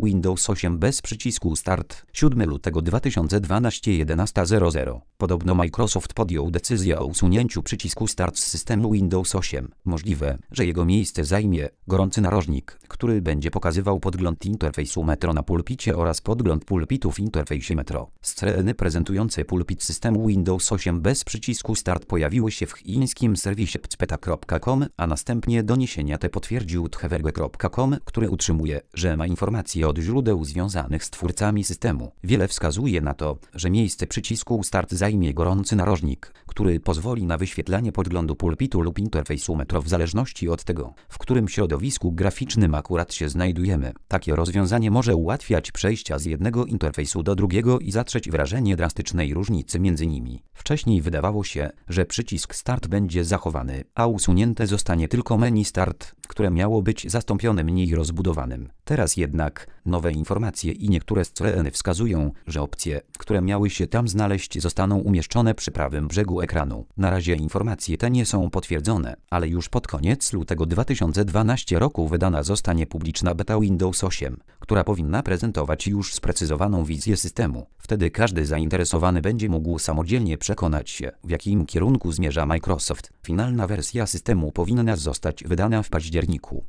Windows 8 bez przycisku Start. 7 lutego 2012 11:00. Podobno Microsoft podjął decyzję o usunięciu przycisku Start z systemu Windows 8. Możliwe, że jego miejsce zajmie gorący narożnik, który będzie pokazywał podgląd interfejsu Metro na pulpicie oraz podgląd pulpitu w interfejsie Metro. Screeny prezentujące pulpit systemu Windows 8 bez przycisku Start pojawiły się w chińskim serwisie pcpeta.com, a następnie doniesienia te potwierdził tcheverge.com, który utrzymuje, że ma informacje od źródeł związanych z twórcami systemu. Wiele wskazuje na to, że miejsce przycisku Start zajmie gorący narożnik, który pozwoli na wyświetlanie podglądu pulpitu lub interfejsu Metro w zależności od tego, w którym środowisku graficznym akurat się znajdujemy. Takie rozwiązanie może ułatwiać przejścia z jednego interfejsu do drugiego i zatrzeć wrażenie drastycznej różnicy między nimi. Wcześniej wydawało się, że przycisk Start będzie zachowany, a usunięte zostanie tylko menu Start, które miało być zastąpione mniej rozbudowanym. Teraz jednak nowe informacje i niektóre screeny wskazują, że opcje, które miały się tam znaleźć, zostaną umieszczone przy prawym brzegu ekranu. Na razie informacje te nie są potwierdzone, ale już pod koniec lutego 2012 roku wydana zostanie publiczna beta Windows 8, która powinna prezentować już sprecyzowaną wizję systemu. Wtedy każdy zainteresowany będzie mógł samodzielnie przekonać się, w jakim kierunku zmierza Microsoft. Finalna wersja systemu powinna zostać wydana w październiku.